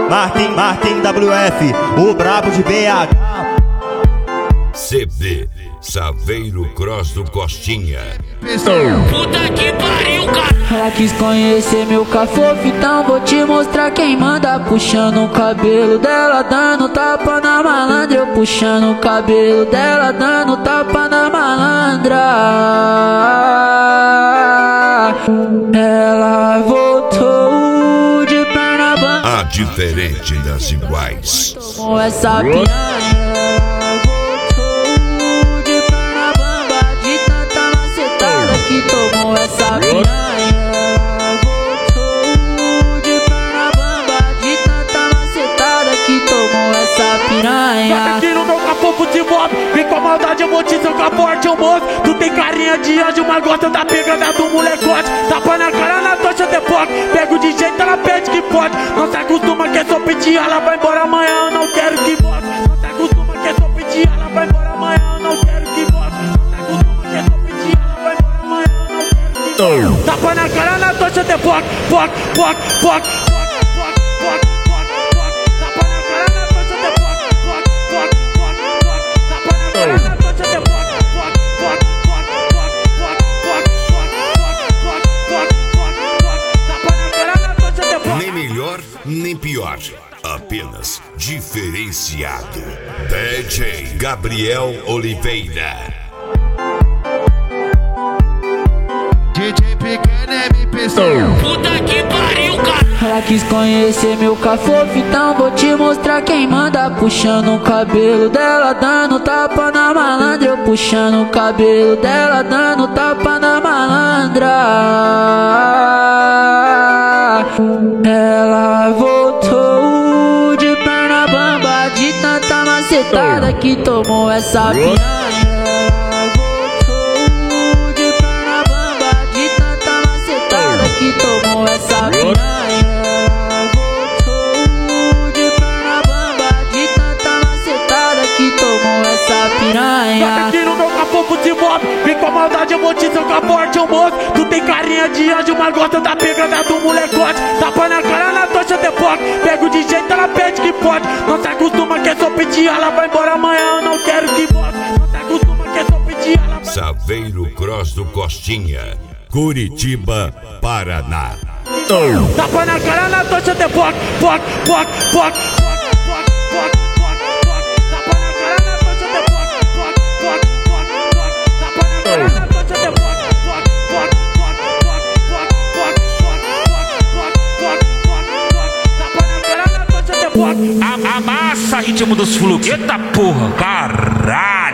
Martin WF, o brabo de BH. CB, Saveiro Cross do Costinha. Puta que pariu, cara. Ela quis conhecer meu cafofo, então vou te mostrar quem manda. Puxando o cabelo dela, dando tapa na malandra. Eu puxando o cabelo dela, dando tapa na malandra. Ela voltou de perna bamba. A diferente das iguais. Tomou essa piranha. Que tomou essa piranha, voltou de perna bamba, de tanta macetada que tomou essa piranha. Bota aqui no meu capô de moto, vem com a maldade, eu vou te socar forte, moço. Tu tem carinha de anjo, mas gosta da pegada do molecote. Tapa na cara, na tocha de poc, pego de jeito, ela pede que pode. Não se acostuma que é só pedir, ela vai embora amanhã, eu não quero que volte. Não se acostuma que é só pedir, ela vai embora amanhã, eu não quero que volte. Tapa na cara, na tocha de poc, poc, poc, poc, poc, poc, poc, poc. Tapa na cara, na tocha de poc, poc, poc, poc, poc. Tapa na cara, na tocha de poc, poc, poc, poc, poc, poc, poc, poc, poc, poc. Tapa na cara, na tocha de poc. Nem melhor, nem pior. Apenas diferenciado. DJ Gabriel Oliveira. DJ Pequeno MP. Puta que pariu, cara. Ela quis conhecer meu cafofo, então vou te mostrar quem manda. Puxando o cabelo dela, dando tapa na malandra. Eu puxando o cabelo dela, dando tapa na malandra. Ela voltou de perna bamba, de tanta macetada que tomou essa piranha. Que tomou essa piranha, voltou de perna bamba, de tanta macetada que tomou essa piranha. Bota aqui no meu capô de moto, vem com a maldade, eu vou te socar forte, moço. Tu tem carinha de anjo, mas gosta da pegada do molecote. Tapa na cara, na tocha de poc, pego de jeito, ela pede que pode. Não se acostuma que é só pedir, ela vai embora amanhã, eu não quero que volte. Não se acostuma que é só pedir, ela vai... Saveiro Cross do Costinha, Curitiba, Paraná. Tapa na cara, na tocha de poc, poc, poc, poc, poc, poc, poc, poc. Tapa na cara, na tocha de poc, poc, poc, poc, poc. Tapa na cara, na tocha de poc, poc, poc, poc, poc, poc, poc, poc, poc, poc, poc. Tapa na cara, na tocha de poc. Amassa ritmo dos fluxos. Eita porra, caralho.